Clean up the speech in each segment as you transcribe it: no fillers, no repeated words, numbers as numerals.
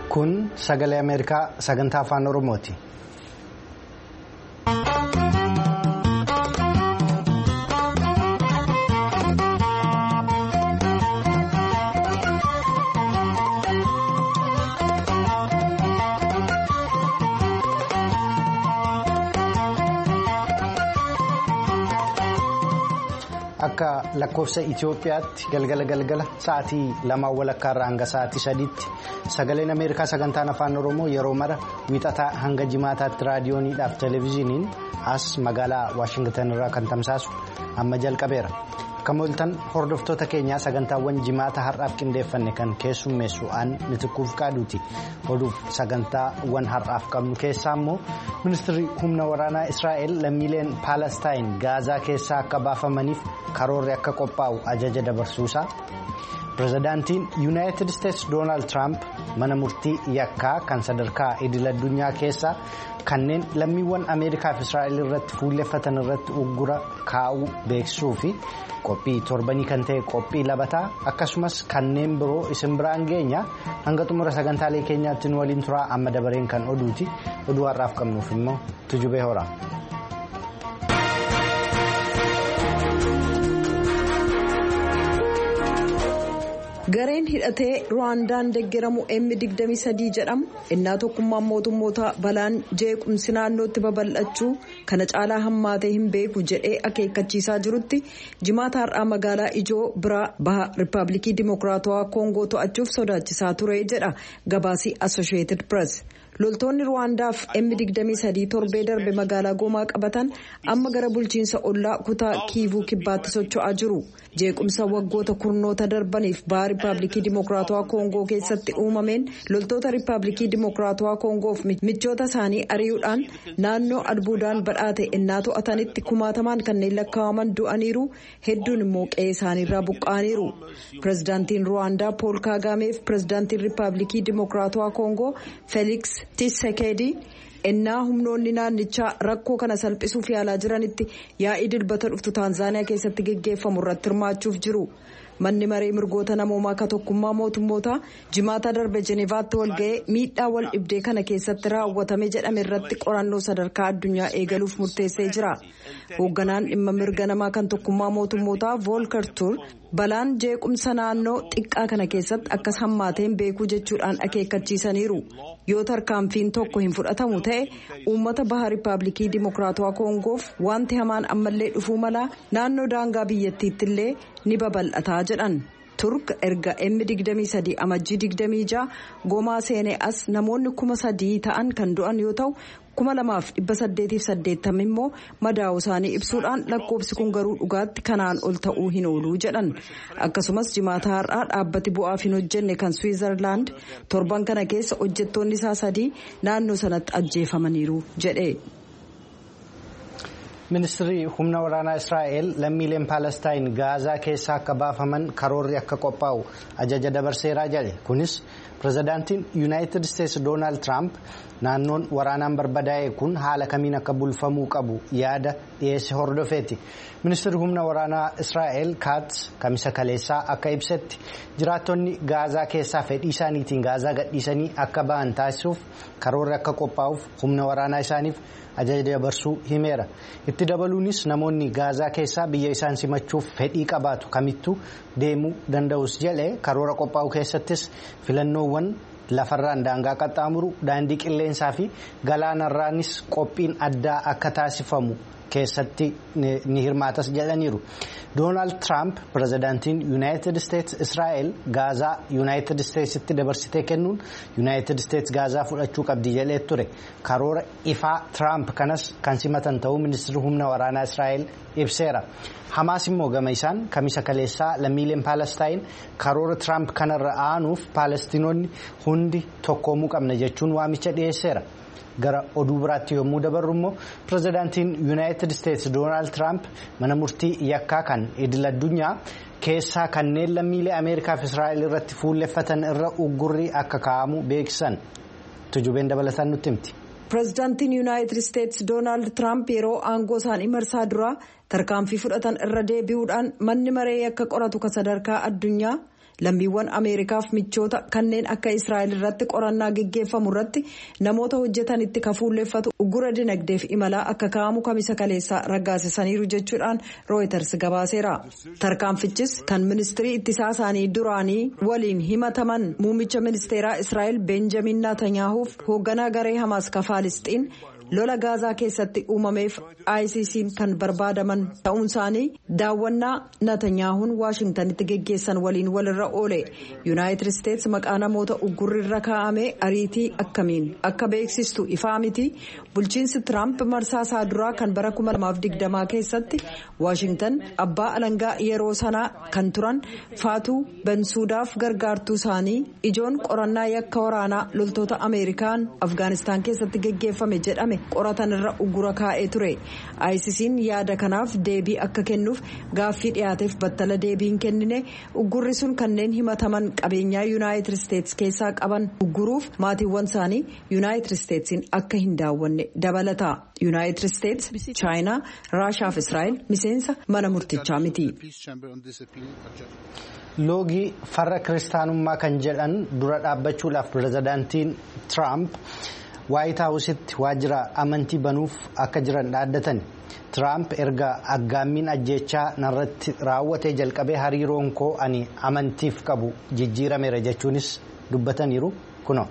Kun sagalee Ameerikaa sagantaa afaan Oromooti. Akka lakkoofsa Itoophiyaatti galgala sa'aatii 2:00 hanga sa'aatii 3:00 sagaleen Ameerikaa sagantaan afaan Oromoo yeroo mara wiixataa hanga jimaataatti raadiyooniidhaaf televezyiiniin as magaalaa Waashingtan irraa kan tamsaasu amma jalqabeera. Kamooltan hordoftoota keenyaa sagantaawwan jimaata har'aaf qindeeffanne kan keessummeessu aan Mitikuuf Qaaduuti. Oduuf sagantaawwan har'aaf qabnu keessaa immoo ministeerri humna waraanaa Israa'el lammiileen Paalestaayin Gaazaa keessaa akka baafamaniif karoorri akka qophaa'u ajaja dabarsuusaa. Pireezidaantiin Yuunaayitid Isteetsi Doonaald Tiraamp mana murtii yakkaa kan sadarkaa idil-addunyaa keessaa kanneen lammiiwwan Ameerikaa fi Israa'el irratti fuulleffatan irratti uggura kaa'uu beeksisuu fi qophii torbanii kan ta'e qophii labataa akkasumas kanneen biroo isin biraan geenya hanga xumura sagantaalee keenyaatti nu waliin turaa amma dabareen kan oduuti. Oduu har'aaf qabnuuf immoo Tujubee Horaa. Gareen hidhatee Ruwaandaan deeggaramu M23 jedhamu innaa tokkummaan mootummoota balaan jeequmsi naannootti babal'achuu kana caalaa hammaatee hin beeku jedhee akeekkachiisaa jirutti jimaata har'aa magaalaa ijoo biraa baha Riippaabilikii Dimokiraatawaa Koongoo to'achuuf sodaachisaa ture jedha gabaasii Associated Press. Loltoonni Ruwaandaaf M23 torbee darbe magaalaa Goomaa qabatan amma gara bulchiinsa ollaa kutaa Kiivuu kibbaatti socho'aa jiru. Jeequmsa waggoota kurnoota darbaniif baha Riippaabilikii Dimokiraatawaa Koongoo keessatti uumameen loltoota Riippaabilikii Dimokiraatawaa Koongoof michoota isaanii ari'uudhaan naannoo albuudaan badhaate innaa to'atanitti kumaatamaan kanneen lakkaa'aman du'aniiru, hedduun immoo qe'ee isaaniirraa buqqa'aniiru. Pireezidaantiin Ruwaandaa Pool Kaagaameef pireezidaantiin Riippaabilikii Dimokiraatawaa Koongoo Feeliks Tshisekedi innaa humnoonni naannichaa rakkoo kana salphisuuf yaalaa jiranitti yaa'ii dilbata dhuftu Taanzaaniyaa keessatti geggeeffamu irratti hirmaachuuf jiru. Manni maree mirgoota namoomaa akka tokkummaa mootummootaa jimaata darbe Jenevaatti walga'ee miidhaa wal dhibdee kana keessatti raawwatame jedhame irratti qorannoo sadarkaa addunyaa eegaluuf murteessee jira. Hoogganaan dhimma mirga namaa kan tokkummaa mootummootaa Volker Turk balaan jeequmsa naannoo xiqqaa kana keessatti akkas hammaateen beekuu jechuudhaan akeekkachiisaniiru. Yoo tarkaanfiin tokko hin fudhatamu ta'e uummata baha Riippaabilikii Dimokiraatawaa Koongoof wanti hamaan ammallee dhufuu mala naannoo daangaa biyyattiitti illee ni babal'ataa jedhan. Turk erga M23 amajjii 26 Goomaa seenee as namoonni 3,000 ta'an kan du'an yoo ta'u 2,880 immoo madaa'uu isaanii ibsuudhaan lakkoofsi kun garuu dhugaatti kanaan ol ta'uu hin oolu jedhan. Akkasumas jimaata har'aa dhaabbati bu'aaf hin hojjenne kan Switzerland torban kana keessa hojjettoonni isaa 3 naannoo sanatti ajjeefamaniiru jedhe. Ministeerri humna waraanaa Israa'el lammiileen Paalestaayin Gaazaa keessaa akka baafaman karoorri akka qophaa'u ajaja dabarseeraa jedhe. Kunis pireezidaantiin Yuunaayitid Isteetsi Doonaald Tiraamp naannoon waraanaan barbadaa'e kun haala kamiin akka bulfamuu qabu yaada dhiyeesse hordofeeti. Ministeerri humna waraanaa Israa'el Kaats kamisa kaleessaa akka ibsetti jiraattonni Gaazaa keessaa fedhii isaaniitiin Gaazaa gadhiisanii akka ba'an taasisuuf karoorri akka qophaa'uuf humna waraanaa isaaniif ajaja dabarsuu himeera. Itti dabaluunis namoonni Gaazaa keessaa biyya isaan simachuuf fedhii qabaatu kamittuu deemuu danda'us jedhe. Karoora qophaa'u keessattis filannoowwan lafarraan daangaa qaxxaamuru, daandii qilleensaa fi galaanarraanis qophiin addaa akka taasifamu keessatti ni hirmaatas jedhaniiru. Doonaald Tiraamp pireezidaantiin Yuunaayitid Isteetsi Israa'el Gaazaa Yuunaayitid Isteetsitti dabarsitee kennuun Yuunaayitid Isteetsi Gaazaa fudhachuu qabdi jedhee ture. Karoora ifaa Tiraamp kanas kan simatan ta'uu ministeerri humna waraanaa Israa'el ibseera. Hamaas immoo gama isaan kamisa kaleessaa lammiileen Paalestaayin karoora Tiraamp kanarra aanuuf Paalestinoonni hundi tokkoomuu qabna jechuun waamicha dhiyeesseera. Gara oduu biraatti yommuu dabarru immoo pireezidaantiin Yuunaayitid Isteetsi Doonaald Tiraamp mana murtii yakkaa kan idil-addunyaa keessaa kanneen lammiilee Ameerikaa fi Israa'el irratti fuulleffatan irra uggurri akka kaa'amu beeksisan. Tujubeen dabalataan nutti himti. Pireezidaantiin Yuunaayitid Isteetsi Doonaald Tiraamp yeroo aangoo isaanii marsaa duraa tarkaanfii fudhatan irra deebi'uudhaan manni maree akka qoratu kan sadarkaa addunyaa lammiiwwan Ameerikaaf michoota kanneen akka Israa'el irratti qorannaa geggeeffamu irratti namoota hojjetan itti kafuulleeffatu uggura dinagdeef imalaa akka kaa'amu kamisa kaleessaa raggaasisaniiru jechuudhaan Reuters gabaaseera. Tarkaanfichis kan ministirii ittisaa isaanii duraanii waliin himataman muummicha ministeeraa Israa'el Benjamin Netanyahuuf hoogganaa garee Hamaas ka Faalisxiin lola gaazaa keessatti uumameef ICC'n kan barbaadaman ta'uun isaanii daawwannaa Netanyahuun Waashingtanitti geggeessan waliin walirra oole. Yuunaayitid Isteets maqaa namoota uggurrirra kaa'ame ariitii akkamiin akka beeksistu ifaa miti. Bulchiinsi Tiraamp marsaa isaa duraa kan bara 2020 keessatti Waashingtan abbaa alangaa yeroo sanaa kan turan Faatuu Bensuudaaf gargaartuu isaanii ijoon qorannaa yakka waraanaa loltoota Ameerikaan Afgaanistaan keessatti geggeeffame jedhame qoratan irra uggura kaa'ee ture. ICC'n yaada kanaaf deebii akka kennuuf gaaffii dhiyaateef battala deebiin kennine uggurri sun kanneen himataman qabeenyaa Yuunaayitid Isteets keessaa qaban ugguruuf maatiiwwan isaanii Yuunaayitid Isteetsiin akka hin daawwanne dabalata. Yuunaayitid Isteets, Chaayinaa, Raashaa fi Israa'el miseensa mana murtichaa miti. Loogii farra kiristaanummaa kan jedhan dura dhaabbachuudhaaf pirezidaantiin Tiraamp Waayit Haawusitti waajjira amantii banuuf akka jiran dhaaddatan. Tiraamp erga aggaammiin ajjeechaa narratti raawwatee jalqabee hariiroon koo ani amantiif qabu jijjiirameera jechuunis dubbataniiru kuno.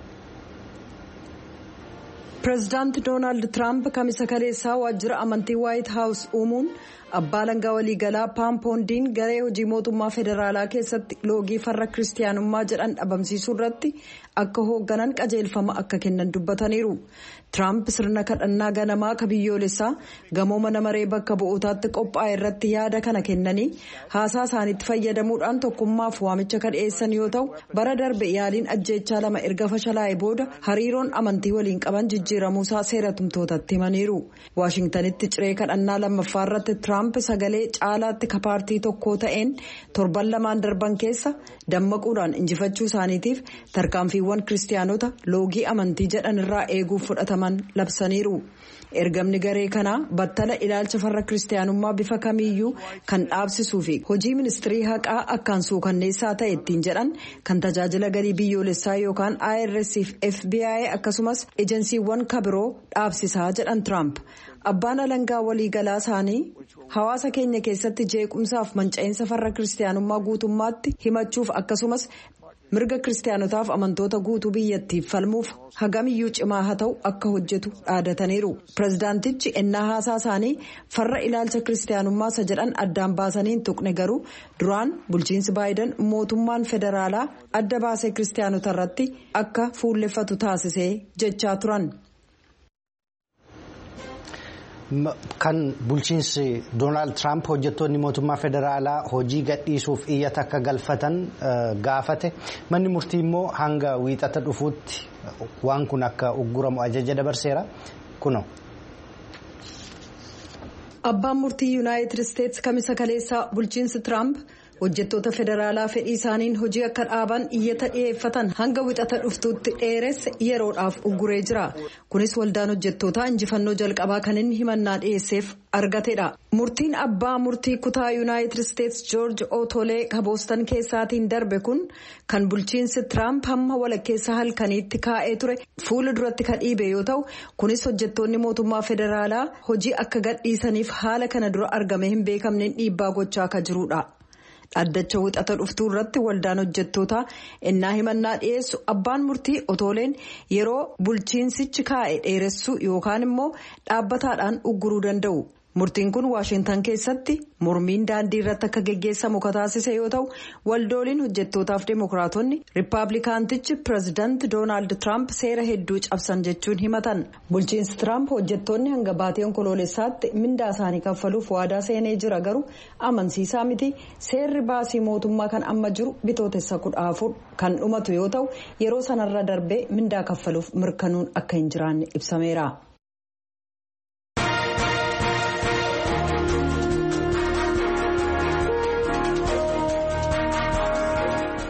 Pireezidaanti Doonaald Tiraamp kamisa kaleessaa waajjira amantii Waayit Haawus uumuun abbaa alangaa waliigalaa Paampoondiin garee hojii mootummaa federaalaa keessatti loogii farra kiristaanummaa jedhan dhabamsiisuu irratti akka hoogganan qajeelfama akka kennan dubbataniiru. Tiraamp sirna kadhannaa ganamaa ka biyyoolessaa gamoo mana maree bakka bu'ootaatti qophaa'e irratti yaada kana kennanii haasaa isaaniitti fayyadamuudhaan tokkummaaf waamicha kan dhiyeessan yoo ta'u bara darbe yaaliin ajjeechaa lama erga fashalaa'e booda hariiroon amantii waliin qaban jijjiiramuusaa seera tumtootatti himaniiru. Waashingtanitti ciree kadhannaa lammaffaa irratti Tiraamp sagalee caalaatti ka paartii tokkoo ta'een torban lamaan darban keessa dammaquudhaan injifachuu isaaniitiif tarkaanfiiwwan kiristaanota loogii amantii jedhan irraa eeguuf fudhataman labsaniiru. Ergamni garee kanaa battala ilaalcha farra kiristaanummaa bifa kamiiyyuu kan dhaabsisuu fi hojii ministirii haqaa akkaan suukanneessaa ta'e ittiin jedhan kan tajaajila galii biyyoolessaa yookaan IRS fi FBI akkasumas ejensiiwwan kabiroo dhaabsisaa jedhan Tiraamp. Abbaan alangaa waliigalaa isaanii hawaasa keenya keessatti jeequmsaaf manca'insa farra kiristaanummaa guutummaatti himachuuf akkasumas mirga kiristaanotaaf amantoota guutuu biyyattiif falmuuf hagamiyyuu cimaa haa ta'u akka hojjetu dhaadataniiru. Pireezidaantichi ennaa haasaa isaanii farra ilaalcha kiristaanummaa isa jedhan addaan baasaniin tuqne garuu duraan bulchiinsi Baayiden mootummaan federaalaa adda baasee kiristaanota irratti akka fuulleffatu taasisee jechaa turan. Kan bulchiinsi Doonaald Tiraamp hojjettoonni mootummaa federaalaa hojii gadhiisuuf iyyata akka galfatan gaafate. Manni murtii immoo hanga wiixata dhufuutti waan kun akka ugguramu ajaja dabarseera. Kuno. Abbaan murtii Yuunaayitid Isteets kamisa kaleessaa bulchiinsi Tiraamp hojjettoota federaalaa fedhii isaaniin hojii akka dhaaban iyyata dhiyeeffatan hanga wixata dhuftuutti dheeresse yeroodhaaf ugguree jira. Kunis waldaan hojjettootaa injifannoo jalqabaa kan inni himannaa dhiyeesseef argatedha. Murtiin abbaa murtii kutaa Yuunaayitid Isteets Joorji Otolee ka Boostan keessaatiin darbe kun kan bulchiinsi Tiraamp hamma walakkeessa halkaniitti kaa'ee ture fuula duratti ka dhiibe yoo ta'u kunis hojjettoonni mootummaa federaalaa hojii akka gadhiisaniif haala kana dura argame hin beekamneen dhiibbaa gochaa akka jirudha. Dhaddacha wixata dhuftuu irratti waldaan hojjettootaa ennaa himannaa dhiyeessu abbaan murtii Otoleen yeroo bulchiinsichi kaa'e dheeressuu yookaan immoo dhaabbataadhaan ugguruu danda'u. Murtiin kun Waashintan keessatti mormiin daandii irratti akka geggeessamu taasise yoo ta'u waldooliin hojjettootaaf demokiraatonni riippaabilikaantichi pireezidaanti Doonaald Tiraamp seera hedduu cabsan jechuun himatan. Bulchiinsi Tiraamp hojjettoonni hanga baatii onkoloolessaatti mindaa isaanii kaffaluuf waadaa seenee jira garuu amansiisaa miti. Seerri baasii mootummaa kan amma jiru bitootessa 14 kan dhumatu yoo ta'u yeroo sanarra darbee mindaa kaffaluuf mirkanuun akka hin jiraanne ibsameera.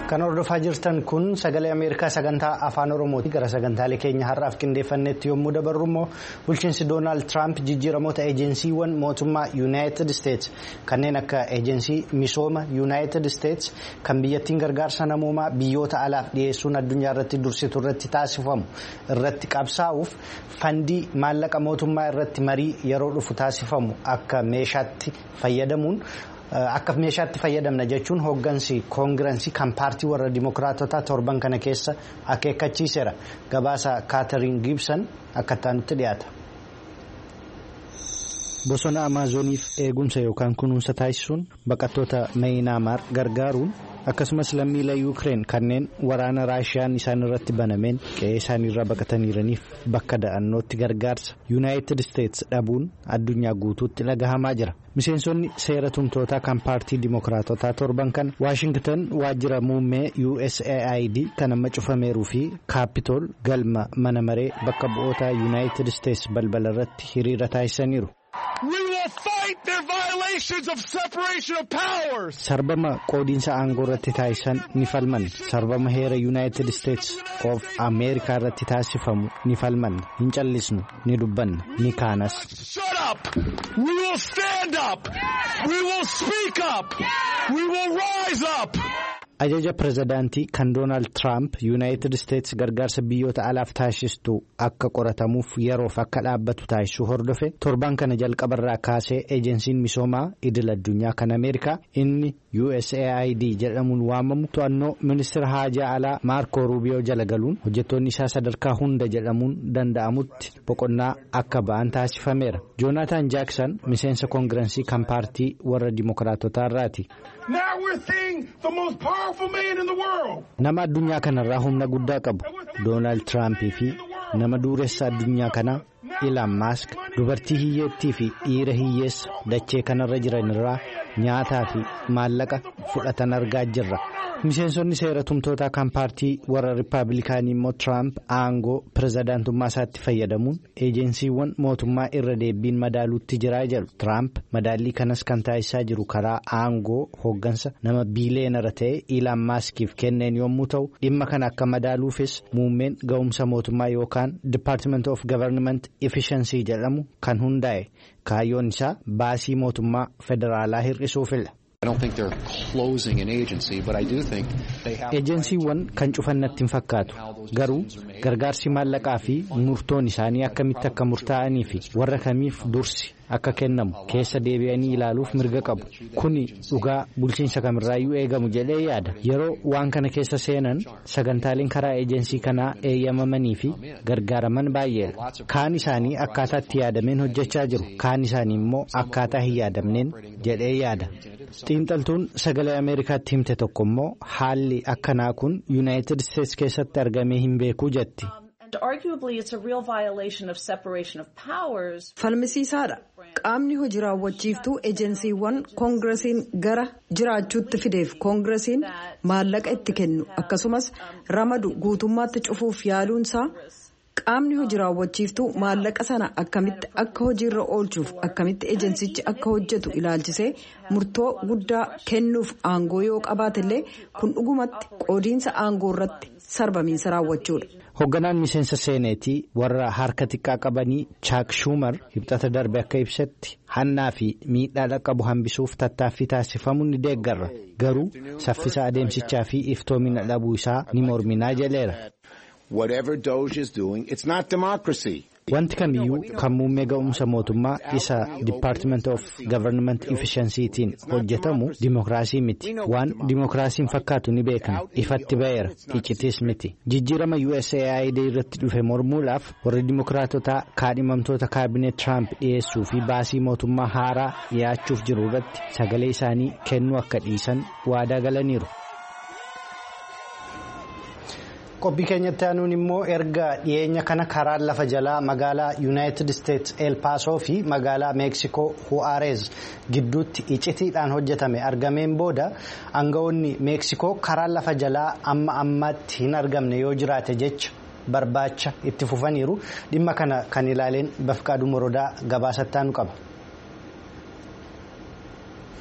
Kan hordofaa jirtan kun sagalee Ameerikaa sagantaa afaan Oromooti. Gara sagantaalee keenya har'aaf qindeeffannetti yommuu dabarru immoo bulchiinsi Doonaald Tiraamp jijjiiramoota eejensiiwwan mootummaa Yuunaayitid Isteets kanneen akka eejensii misooma Yuunaayitid Isteets kan biyyattiin gargaarsa namoomaa biyyoota alaaf dhiyeessuun addunyaa irratti dursitu irratti taasifamu irratti qabsaa'uuf fandii maallaqa mootummaa irratti marii yeroo dhufu taasifamu akka meeshaatti fayyadamna jechuun hooggansi koongirensii kan paartii warra dimokiraatotaa torban kana keessa akeekkachiiseera. Gabaasa Kaatariin Giibsan akkaataa nutti dhiyaata. Bosona Amaazoniif eegumsa yookaan kunuunsa taasisuun baqattoota Maayinaamaar gargaaruun akkasumas lammiilee Yuukireen kanneen waraana Raashiyaan isaan irratti banameen qe'ee isaaniirraa baqataniiraniif bakka da'annootti gargaarsa Yuunaayitid Isteets dhabuun addunyaa guutuutti dhagahamaa jira. Miseensonni seera tumtootaa kan paartii dimokiraatotaa torban kan Waashingtan waajjira muummee USAID kan amma cufameeruu fi Kaapitool galma mana maree bakka bu'oota Yuunaayitid Isteets balbala irratti hiriira taasisaniiru. Sarbama qoodiinsa aangoo irratti taasisan ni falman. Sarbama heera Yuunaayitid Isteets of Ameerikaa irratti taasifamu ni falman. Hin callisnu, ni dubbanna, ni kaanas. We will stand up. We will speak up. We will rise up. Ajaja pirezidaantii kan Doonaald Tiraamp Yuunaayitid Isteets gargaarsa biyyoota alaaf taasistu akka qoratamuuf yeroof akka dhaabbatu taasisuu hordofe torban kana jalqabarraa kaasee eejensiin misoomaa idil addunyaa kan Ameerikaa inni USAID jedhamuun waamamu to'annoo ministeera haajaa alaa Maarko Ruubiyoo jala galuun hojjettoonni isaa sadarkaa hunda jedhamuun danda'amutti boqonnaa akka ba'an taasifameera. Joonaatan Jaaksan miseensa koongirensii kan paartii warra dimokiraatotaa irraati. Nama addunyaa kanarraa humna guddaa qabu Doonaald Tiraampii fi nama dureessa addunyaa kanaa Ilaan Maask dubartii hiyyeettii fi dhiira hiyyeessa dachee kanarra jiranirraa nyaataa fi maallaqa fudhatan argaa jirra. Miseensonni seera tumtootaa kan paartii warra Rippaabilikaanii immoo Tiraamp aangoo pirezidaantummaa isaatti fayyadamuun eejensiiwwan mootummaa irra deebiin madaaluutti jiraa jedhu. Tiraamp madaallii kanas kan taasisaa jiru karaa aangoo hooggansa nama biileenara ta'e Ilaan Maaskiif kenneen yommuu ta'u dhimma kana akka madaaluufis muummeen ga'umsa mootummaa yookaan Department of Government Efficiency jedhamu kan hundaa'e kaayyoon isaa baasii mootummaa federaalaa hir'isuufidha. Eejensiiwwan kan cufannatti hin fakkaatu garuu gargaarsi maallaqaa fi murtoon isaanii akkamitti akka murtaa'anii fi warra kamiif dursi akka kennamu keessa deebi'anii ilaaluuf mirga qabu. Kuni dhugaa bulchiinsa kamirraayyuu eegamu jedhee yaada. Yeroo waan kana keessa seenan sagantaaleen karaa eejensii kanaa eeyyamamanii fi gargaaraman baay'eedha. Kaan isaanii akkaataa itti yaadameen hojjechaa jiru. Kaan isaanii immoo akkaataa hin yaadamneen jedhee yaada. Xiinxaltuun sagalee Ameerikaatti himte tokko immoo haalli akkanaa kun Yuunaayitid Isteets keessatti argamee hin beekuu jetti. Falmisiisaadha. Qaamni hojii raawwachiiftuu eejensiiwwan koongiresiin gara jiraachuutti fideef koongiresiin maallaqa itti kennu akkasumas ramadu guutummaatti cufuuf yaaluunsaa qaamni hojii raawwachiiftuu maallaqa sana akkamitti akka hojiirra oolchuuf akkamitti eejensichi akka hojjetu ilaalchisee murtoo guddaa kennuuf aangoo yoo qabaatellee kun dhugumatti qoodiinsa aangoo irratti sarbamiinsa raawwachuudha. Hoogganaan miseensa seeneetii warra harka xiqqaa qabanii Chaak Schumer hibxata darbe akka ibsetti hannaa fi miidhaa qabu hambisuuf tattaaffii taasifamu ni deeggarra garuu saffisa adeemsichaa fi iftoomina dhabuu isaa ni morminaa jedheera. Whatever Doge is doing, it's not democracy. Wanti kamiyyuu kan muummee ga'umsa mootummaa isa Department of Government Efficiencytiin hojjetamu dimokiraasii miti. Waan dimokiraasiin fakkaatu ni beekna. Ifatti ba'eera. Iccitis miti. Jijjiirama USAID irratti dhufe mormuudhaaf warri dimokiraatotaa kaadhimamtoota kaabineet Tiraamp dhiyeessuu fi baasii mootummaa haaraa dhiyaachuuf jiru irratti sagalee isaanii kennuu akka dhiisan waadaa galaniiru. Qophii keenyatti aanuun immoo erga dhiyeenya kana karaan lafa jalaa magaalaa Yuunaayitid Isteets El Paasoo fi magaalaa Meeksikoo Juarez gidduutti icitiidhaan hojjetame argameen booda aangawoonni Meeksikoo karaan lafa jalaa amma ammaatti hin argamne yoo jiraate jecha barbaacha itti fufaniiru. Dhimma kana kan ilaaleen Bafqaaduu Morodaa gabaasatti aanu qaba.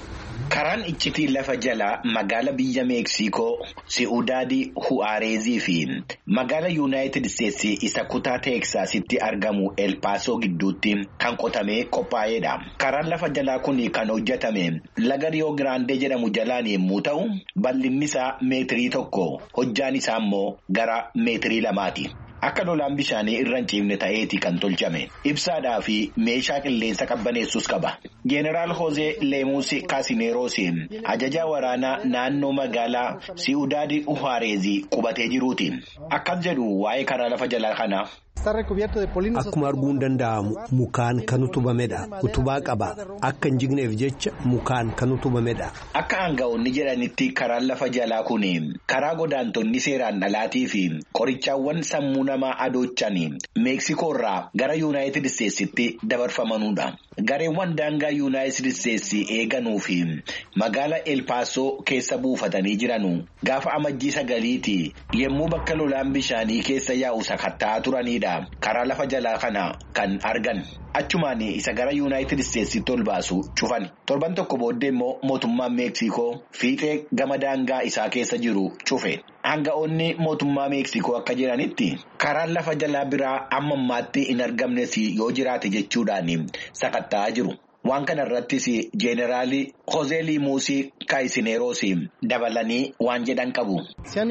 Karaan iccitii lafa jalaa magaala biyya Meeksikoo Si'udaadii Hu'aareezii fi magaala Yuunaayitid Isteetsi isa kutaa Teeksaasitti argamu El Paasoo gidduutti kan qotamee qophaa'edha. Karaan lafa jalaa kun kan hojjetame laga Riyoo Giraandee jedhamu jalaan yommuu ta'u, bal'inni isaa meetirii 1, hojjaan isaa immoo gara meetirii 2. Akka lolaan bishaanii irra hin ciifne ta'eeti kan tolchame. Ibsaadhaa fi meeshaa qilleensa qabbaneessus qaba. Jeneraal Jose Lemus Casineros ajajaa waraanaa naannoo magaalaa Si'udaadii Hu'aareezii qubatee jiruuti. Akkas jedhu waa'ee karaa lafa jalaa kanaa. Akkuma arguun danda'amu mukaan kan utubamedha. Utubaa qaba. Akka hin jigneef jecha mukaan kan utubamedha. Akka aanga'oonni jedhanitti karaan lafa jalaa kun karaa godaantonni seeraan alaatii fi qorichaawwan sammuu namaa adoochan Meeksikoo irraa gara Yuunaayitid Isteetsitti dabarfamanudha. Gareewwan daangaa Yuunaayitid Isteetsi eeganuu fi magaala El Paasoo keessa buufatanii jiranu gaafa amajjii 9 yommuu bakka lolaan bishaanii keessa yaa'u sakatta'aa turanidha. Karaa lafa jalaa kana kan argan. Achumaan isa gara Yuunaayitid Isteetsitti ol baasu cufan. Torban tokko booddee immoo mootummaan Meeksikoo fiixee gama daangaa isaa keessa jiru cufe. Aanga'oonni mootummaa Meeksikoo akka jedhanitti karaan lafa jalaa biraa amma ammaatti hin argamnes yoo jiraate jechuudhaan sakatta'aa jiru. Waan kana irrattis Jeneraal Jose Lemus Casineros dabalanii waan jedhan qabu.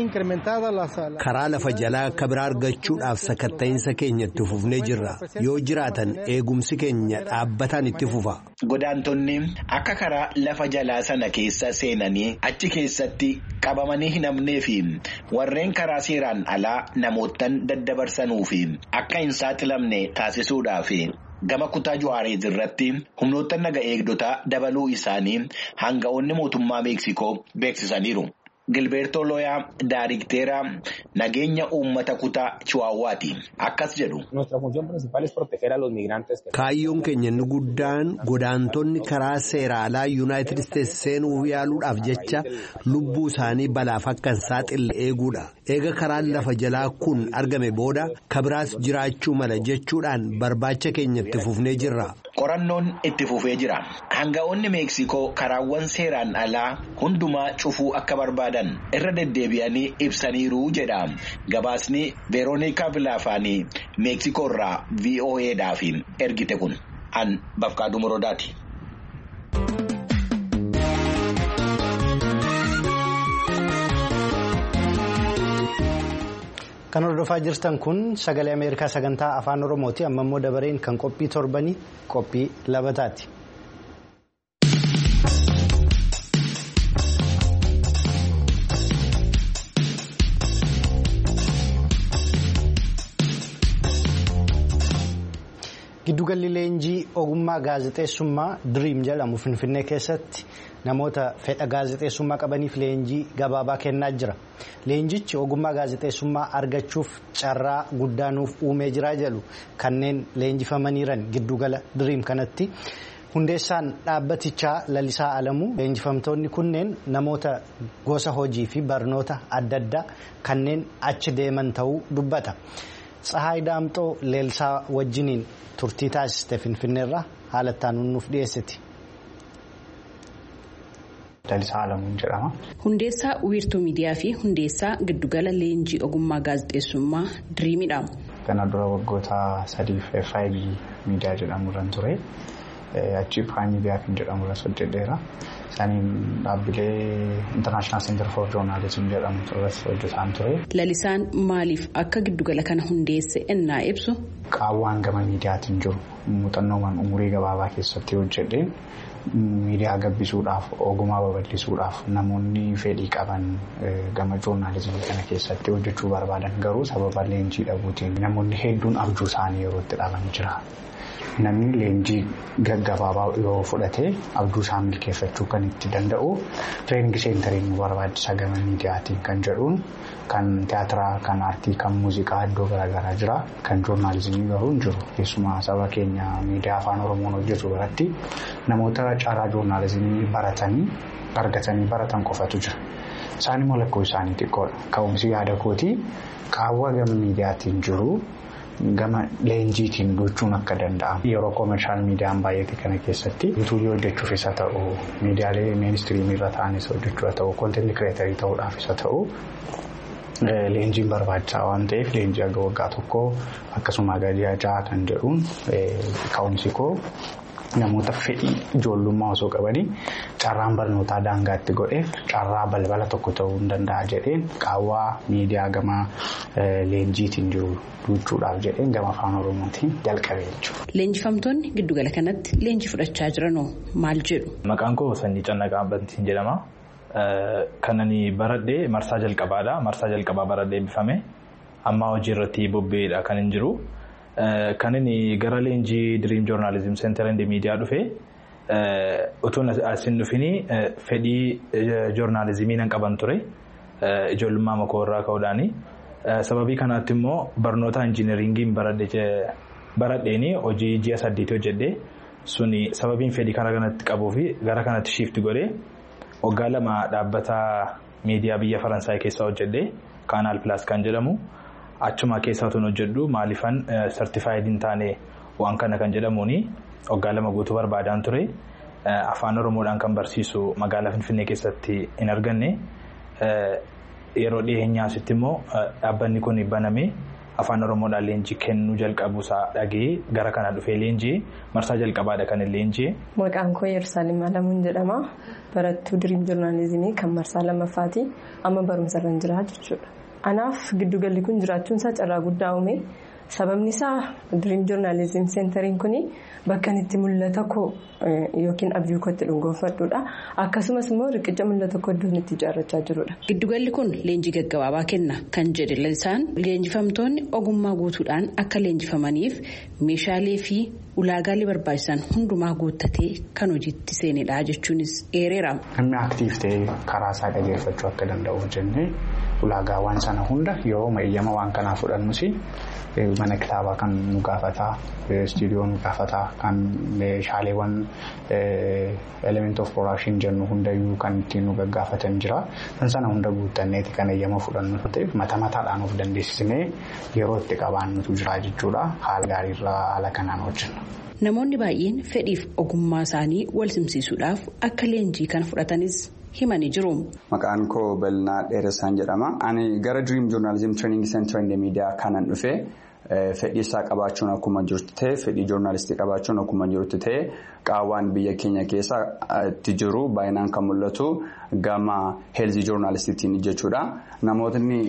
Karaa lafa jalaa akka biraa argachuudhaaf sakatta'insa keenya itti fufnee jirra. Yoo jiraatan eegumsi keenya dhaabbataan itti fufa. Godaantonni akka karaa lafa jalaa sana keessa seenanii achi keessatti qabamanii hin hafnee fi warreen karaa seeraan alaa namootaan daddabarsanuu fi akka hin saaxilamne taasisuudhaaf. Gama kutaa Ju'aareez irratti humnoota naga eegdotaa dabaluu isaanii aanga'oonni mootummaa Meeksikoo beeksisaniiru. Gilberto Loyaa Daariktera nageenya uummata kutaa Chihuahuaati. Akkas jedhu. Kaayyoon keenya inni guddaan godaantonni karaa seera alaa Yuunaayitid Isteetsi seenuu yaaluudhaaf jecha lubbuu isaanii balaaf akka hin saaxille eeguudha. Eega karaan lafa jalaa kun argame booda kabiraas jiraachuu mala jechuudhaan barbaacha keenya itti fufnee jirra. Qorannoon itti fufee jira. Aanga'oonni Meeksikoo karaawwan seeraan alaa hundumaa cufuu akka barbaadan irra deddeebi'anii ibsaniiru jedha. Gabaasni Veeroonika Vilaafaanii Meeksikoo irraa VOA'dhaaf ergite kun an Bafqaaduu Morodaati. Kan hordofaa jirtan kun sagalee Ameerikaa sagantaa afaan Oromooti. Amma immoo dabareen kan qophii torbanii qophii labataati. Giddugalli leenjii ogummaa gaazexeessummaa Dream jedhamu Finfinnee keessatti namoota fedha gaazexeessummaa qabaniif leenjii gabaabaa kennaa jira. Leenjichi ogummaa gaazexeessummaa argachuuf carraa guddaa nuuf uumee jira jedhu kanneen leenjifamaniiran giddugala Dream kanatti. Hundeessaan dhaabbatichaa Lalisaa Alamuu leenjifamtoonni kunneen namoota gosa hojii fi barnoota adda addaa kanneen achi deeman ta'uu dubbata. Tsahaay Daamxoo Leelsaa wajjiniin turtii taasiste Finfinneerraa haalattaan nuuf dhiyeessiti. Lalisaa Alamuun jedhama. Hundeessaa wiirtuu miidiyaa fi hundeessaa giddugala leenjii ogummaa gaazexeessummaa Diriimidha. Kana dura waggoota 3 FIB miidiyaa jedhamu irraan ture. Achi Prime Media kan jedhamu irratti hojjedheera. Isaaniin dhaabbilee International Center for Journalism jedhamu irratti hojjetaan ture. Lalisaan maaliif akka giddugala kana hundeesse ennaa ibsu? Qaawwaan gama miidiyaatiin jiru muuxannoowwan umurii gabaabaa keessatti hojjedheen miidiyaa gabbisuudhaaf ogummaa babal'isuudhaaf namoonni fedhii qaban gama joornaalizimii kana keessatti hojjechuu barbaadan garuu sababa leenjii dhabuutiin namoonni hedduun abjuu isaanii yeroo itti dhaban jira. Namni leenjii gaggabaabaa yoo fudhate abjuu isaa milkeeffachuu kan itti danda'u treeningi seentariin barbaachisa gama miidiyaatiin kan jedhuun kan tiyaatiraa, kan aartii, kan muuziqaa iddoo garaagaraa jira. Kan joornaalizimii garuu hin jiru. Keessumaa saba keenya miidiyaa afaan Oromoon hojjetu biratti namoota carraa joornaalizimii baratanii argatanii baratan qofatu jira. Isaan immoo lakkoo isaanii xiqqoodha. Ka'umsi yaada kootii qaawwa gama miidiyaatiin jiru gama leenjiitiin gochuun akka danda'amu. Yeroo koomershaal miidiyaan baay'ate kana keessatti yuutuubii hojjechuuf isa ta'u miidiyaalee meenistriimii irra ta'anis hojjechuu haa ta'u koontentii kireetarii ta'uudhaaf isa ta'u leenjiin barbaachisaa waan ta'eef leenjii aga waggaa tokko akkasuma aga ji'a 6 kan jedhuun ka'umsi koo namoota fedhii ijoollummaa osoo qabanii carraan barnootaa daangaatti godheef carraa balbala tokko ta'uu hin danda'a jedheen qaawwaa miidiyaa gama leenjiitiin jiru duuchuudhaaf jedheen gama afaan oromootiin jalqabee jechuudha. Leenjifamtoonni giddugala kanatti leenjii fudhachaa jiranoo maal jedhu? Maqaan koo Sanyii Cannaqaa Bantiin jedhama. Kan ani baradhee marsaa jalqabaadha. Marsaa jalqabaa baradhee eebbifame. Amma hojii irratti bobba'eedha kan hin jiru. Kan inni gara leenjii Dream Journalism Center and Media dhufe utuun asin dhufini fedhii joornaalizimii nan qaban ture ijoollummaa makoo irraa ka'uudhaani. Sababii kanaatti immoo barnoota injineeringiin baradheeni hojii ji'a 8 hojjedhe suni sababiin fedhii kana kanatti qabuu fi gara kanatti shiifti godhee waggaa 2 dhaabbata miidiyaa biyya Faransaay keessa hojjedhe Kanaal Plus kan jedhamu. Achuma keessaa tun hojjedhu maalifan certified hin taane waan kana kan jedhamuuni waggaa 2 guutuu barbaadaan ture afaan oromoodhaan kan barsiisu magaalaa Finfinnee keessatti hin arganne yeroo dhiyeenyaasitti immoo dhaabbanni kun baname afaan oromoodhaan leenjii kennuu jalqabuusaa dhagee gara kana dhufee leenjii marsaa jalqabaadha kan leenjii. Maqaan koo Yerusaalem Alamuun jedhama. Barattuu Dream Journalismii kan marsaa 2ffaati amma barumsa irra jira jechuudha. Anaaf giddugalli kun jiraachuun isaa carraa guddaa uume sababni isaa Dream Journalism Centeriin kuni bakka itti mul'ata koo yookiin abjuu kootti dhuunfadhuudha akkasumas immoo riqicha mul'ata koo iddoon itti ijaarrachaa jirudha. Giddugalli kun leenjii gaggabaabaa kenna kan jedhe lalisaan leenjifamtoonni ogummaa guutuudhaan akka leenjifamaniif meeshaalee fi ulaagaalee barbaachisan hundumaa guuttatee kan hojiitti seenedha jechuunis eereera. Namni aktiif ta'ee karaa isaa qajeelfachuu akka danda'uuf jennee ulaagaawwan sana hunda yeroo eeyyama waan kanaa fudhannus mana kitaabaa kan nu gaafataa istiidiyoo nu gaafataa kan meeshaaleewwan element of production jennu hundayyuu kan ittiin nu gaggaafatan jira kan sana hunda guuttanneeti kan eeyyama fudhannu ta'eef mataadhaan of dandeessisnee yeroo itti qabaannutu jira jechuudha haala gaariirraa haala kanaan hojjenna. Namoonni baay'een fedhiif ogummaa isaanii wal simsiisuudhaaf akka leenjii kana fudhatanis himanii jiru. Maqaan koo Bal'inaa Dheeressaan jedhama. Ani gara Dream Journalism Training Center and Media kanan dhufe fedhii isaa qabaachuun akkuma jirtu ta'e fedhii joornaalistii qabaachuun akkuma jirtu ta'e qaawwaan biyya keenya keessa itti jiru baay'inaan kan mul'atu gama heelzii joornaalistiitiin jechuudha. Namootni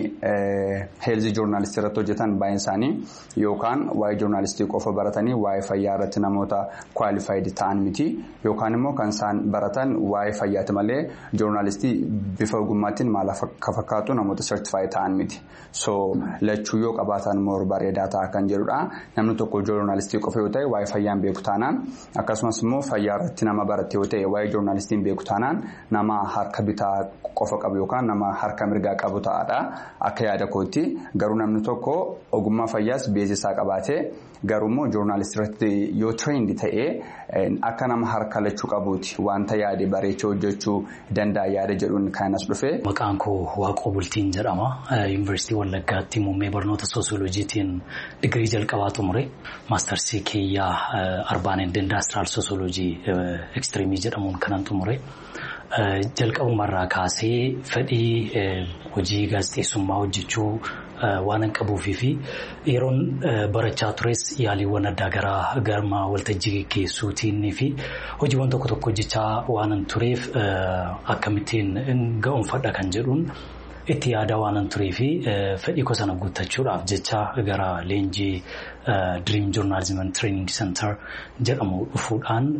heelzii joornaalistii irratti hojjetan baay'een isaanii yookaan waa'ee joornaalistii qofa baratanii waa'ee fayyaa irratti namoota kwaalifayid ta'an miti yookaan immoo kan isaan baratan waa'ee fayyaati malee joornaalistii bifa ogummaatiin maal akka fakkaatu namoota sertifaayid ta'an miti. So lachuu yoo qabaatan immoo bareedaa ta'a kan jedhudha. Namni tokko joornaalistii qofa yoo ta'e waa'ee fayyaan beeku taanaan akkasumas immoo fayyaa irratti nama barate yoo ta'e waa'ee joornaalistiin beeku taanaan nama harka bitaa qofa qabu yookaan nama harka mirgaa qabu ta'adha. Akka yaada kootti garuu namni tokko ogummaa fayyaas beeksisaa qabaatee garuu joornaalistii irratti yoo trained ta'ee akka nama harka lachuu qabuuti wanta yaade bareechee hojjechuu danda'a yaada jedhuun kan as dhufe. Maqaan koo Waaqoo Bultiin jedhama. Yuunivarsiitii Wallaggaatti muummee barnoota soosiyooloojiitiin digirii jalqabaa xumure. Maastarsii kiyyaa Arbaan and Indastiraal Soosiyooloojii Ekstiriimii jedhamuun kanan xumure. Jalqabumarraa kaasee fedhii hojii gaazexeessummaa hojjechuu waan qabuufii fi yeroon barachaa tures yaaliiwwan addaa garaa garma waltajjii geggeessuutiin fi hojiiwwan tokko tokko hojjechaa waan tureef akkamittiin ga'umfadha kan jedhuun itti yaada waan turee fi fedhii koo sana guuttachuudhaaf jecha gara leenjii Dream Journalism and Training Center jedhamu dhufuudhaan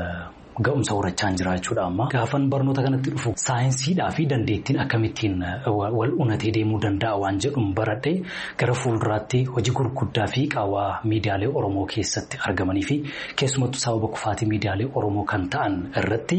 ga'umsa horachaan jiraachuudha amma. Gaafan barnoota kanatti dhufu saayinsiidhaa fi dandeettiin akkamittiin wal unatee deemuu danda'a waan jedhuun baradhee gara fuulduraatti hojii gurguddaa fi qaawwaa miidiyaalee Oromoo keessatti argamanii fi keessumattuu sababa kufaatii miidiyaalee Oromoo kan ta'an irratti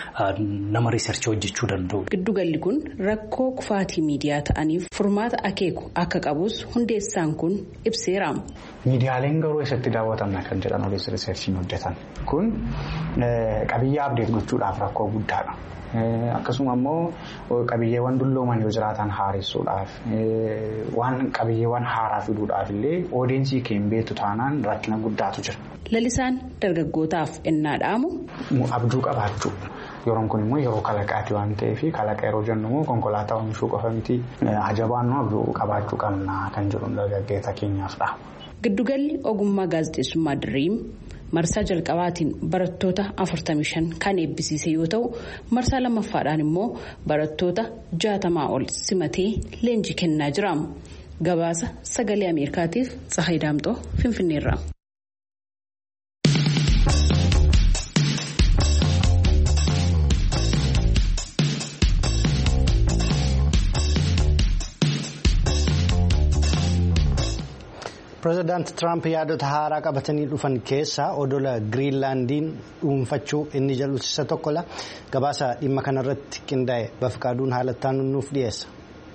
nama riisarchii hojjechuu danda'u. Giddugalli kun rakkoo kufaatii miidiyaa ta'aniif furmaata akeeku akka qabus hundeessaan kun ibseera. Miidiyaaleen garuu eessatti daawwatamna kan jedhan odeessa riisarchiin hojjetan kun qabiyyee abdeet gochuudhaaf rakkoo guddaadha. Akkasuma immoo qabiyyeewwan dullooman yoo jiraatan haaressuudhaaf waan qabiyyeewwan haaraa fiduudhaaf illee odeensii keenya beektu taanaan rakkina guddaatu jira. Lalisaan dargaggootaaf ennaa dhaamu. Abduu qabaachuu. Yeroon kun immoo yeroo kalaqaati waan ta'eef kalaqa yeroo jennu immoo konkolaataa oomishuu qofa miti ajabaan abduu qabaachuu qabna kan jedhu dargaggeessa keenyaafdha. Giddugalli ogummaa gaazexeessummaa Diriim marsaa jalqabaatiin barattoota 45 kan eebbisiise yoo ta'u marsaa lammaffaadhaan immoo barattoota 60 ol simatee leenjii kennaa jira. Gabaasa sagalee Ameerikaatiif Tsahayi Daamxoo Finfinneerraa. Pireezidaanti Tiraamp yaadota haaraa qabatanii dhufan keessaa odola Giriinlaandiin dhuunfachuu inni jal'uusisa tokkodha. Gabaasa dhimma kanarratti qindaa'e Bafqaaduun haalattaan nuuf dhiyeessa.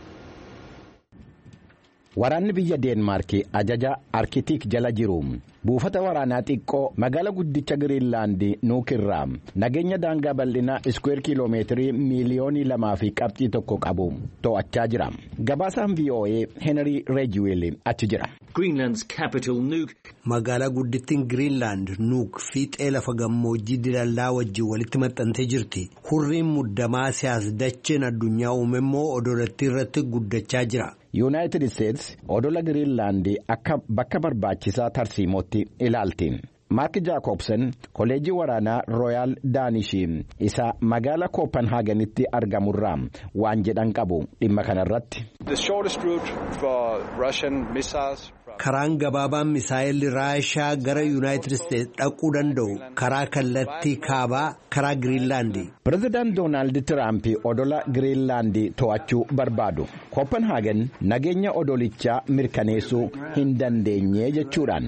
Waraanni biyya Deenmaarkii ajaja Arkitiik jala jiru buufata waraanaa xiqqoo magaala guddicha Giriinlaandii Nuukirraa nageenya daangaa bal'inaa iskweer kiiloomeetirii miiliyoonii 2.1 qabu to'achaa jira. Gabaasaan VOA Henry Rejiweel achi jira. Greenland's capital Nuuk. Magaalaa guddittiin Greenland Nuuk fiixee lafa gammoojjii dilallaa wajjin walitti maxxantee jirti. Hurriin muddamaa siyaas-dacheen addunyaa uumammoo odolattii irratti guddachaa jira. Yuunaayitid Isteets odola Giriinlaandii akka bakka barbaachisaa tarsiimootti ilaalti. Maark Jaakobsen kolleejjii waraanaa Rooyaal Daanishii isa magaala Kooppenhaaganitti argamurraa waan jedhan qabu dhimma kanarratti. Karaan gabaabaan misaayilli Raashaa gara Yuunaayitid Isteets dhaquu danda'u karaa kallattii kaabaa karaa Giriinlaandii. Pireezidaant Doonaald Tiraamp odola Giriinlaandii to'achuu barbaadu. Kooppenhaagen nageenya odolichaa mirkaneessuu hin dandeenye jechuudhaan.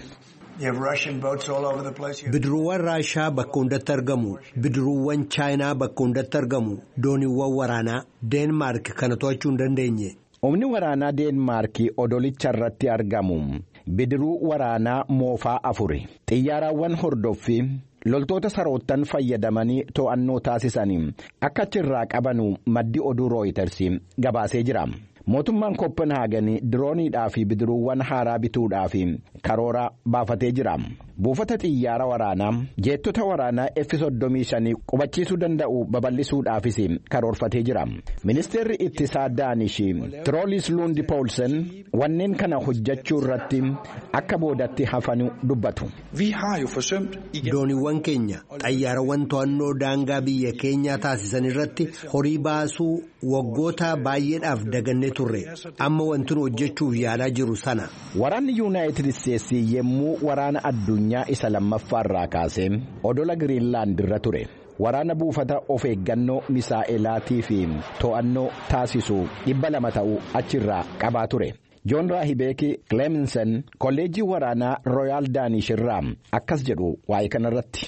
Bidiruuwwan Raashaa bakka hundatti argamu. Bidiruuwwan Chaayinaa bakka hundatti argamu. Dooniiwwan waraanaa Deenmaark kana to'achuu hin dandeenye. Humni waraanaa Deenmaarkii odolicha irratti argamu. Bidiruu waraanaa moofaa 4 xiyyaaraawwan hordoffii loltoota saroottan fayyadamanii to'annoo taasisanii akka achirraa qabanu maddi oduu Rooyiters gabaasee jira. Mootummaan Kooppenhaagen dirooniidhaa fi bidiruuwwan haaraa bituudhaaf karoora baafatee jira. Buufata xiyyaara waraanaa jeettota waraanaa F-35 qubachiisuu danda'u babal'isuudhaafis karoorfatee jira. Ministeerri ittisaa Daanishii Tiroolis Luundi Poolsen wanneen kana hojjechuu irratti akka boodatti hafanu dubbatu. Dooniiwwan keenya xayyaarawwan to'annoo daangaa biyya keenyaa taasisan irratti horii baasuu waggoota baay'eedhaaf dagannee turre. Amma wanti nu hojjechuuf yaalaa jiru sana. Waraanni Yuunaayitid Isteetsii yemmuu waraana addunyaa isa lammaffaarraa kaasee odola Giriinlaand irra ture. Waraana buufata of eeggannoo misaa'elaatii fi to'annoo taasisu 200 ta'uu achirraa qabaa ture. Joon Raahibeeki Clemensen kolleejjii waraanaa Rooyaal Daanish irraa akkas jedhu waa'ee kanarratti.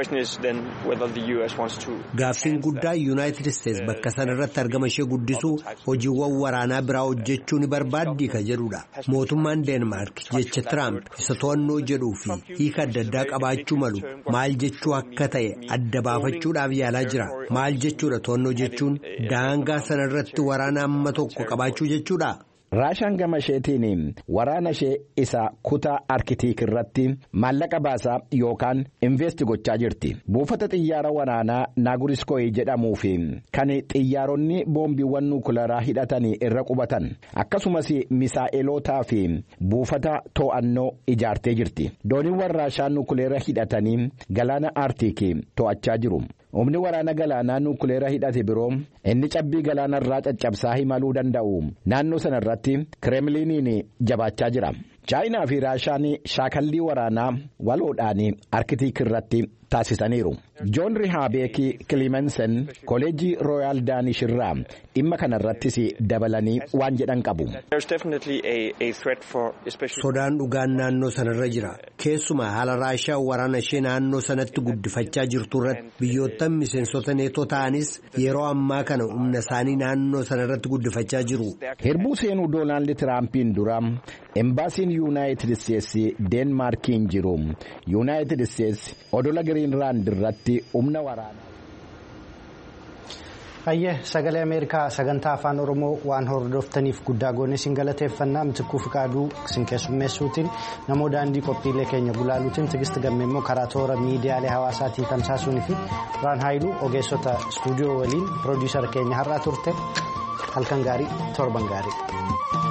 Gaaffiin guddaa Yuunaayitid Isteets bakka sanarratti argama ishee guddisuu hojiiwwan waraanaa biraa hojjechuu ni barbaaddi ka jedhudha. Mootummaan Deenmaark jecha Tiraamp isa to'annoo jedhuu fi hiika adda addaa qabaachuu malu maal jechuu akka ta'e adda baafachuudhaaf yaalaa jira. Maal jechuudha to'annoo jechuun daangaa sanarratti waraana amma tokko qabaachuu jechuudha. Raashaan gama isheetiin waraana ishee isa kutaa Arkitiik irratti maallaqa baasaa yookaan investi gochaa jirti. Buufata xiyyaara waraanaa Naaguriskooyi jedhamuu fi kan xiyyaaronni boombiiwwan nuukilaraa hidhatanii irra qubatan akkasumas misaa'elootaa fi buufata to'annoo ijaartee jirti. Dooniiwwan Raashaa nuukileera hidhatanii galaana Artiikii to'achaa jiru. Humni waraana galaanaa nuukileera hidhate biroo inni cabbii galaanarraa caccabsaa himaluu danda'u naannoo sanarratti Kireemliiniin jabaachaa jira. Chaayinaa fi Raashaan shaakallii waraanaa waloodhaan Arkitiik irratti taasisaniiru. Joon Raahibeeki Clemensen kolleejjii Rooyaal Daanish irraa dhimma kanarrattis dabalanii waan jedhan qabu. Sodaan dhugaan naannoo sanarra jira. Keessumaa haala Raashaa waraana ishee naannoo sanatti guddifachaa jirtu irratti biyyoottan miseensota neetoo ta'anis yeroo ammaa kana humna isaanii naannoo sanarratti guddifachaa jiru. Hirbuu seenuu Doonaald Tiraampiin dura embaasiin Yuunaayitid Isteets Deenmaarkiin jiru. Yuunaayitid Isteets odola Giriinlaand irratti humna waraanaa. Hayyee sagalee Ameerikaa sagantaa afaan Oromoo waan hordoftaniif guddaa goonee isin galateeffannaa. Mitikkuu Fiqaaduu isin keessummeessuutiin namoo daandii qophiilee keenya gulaaluutiin Tigist Gammee immoo karaa toora miidiyaalee hawaasaatiin tamsaasuunii fi Biraan Haayiluu ogeessota istuudiyoo waliin piroodiisara keenya har'aa turte. Halkan gaarii torban gaarii.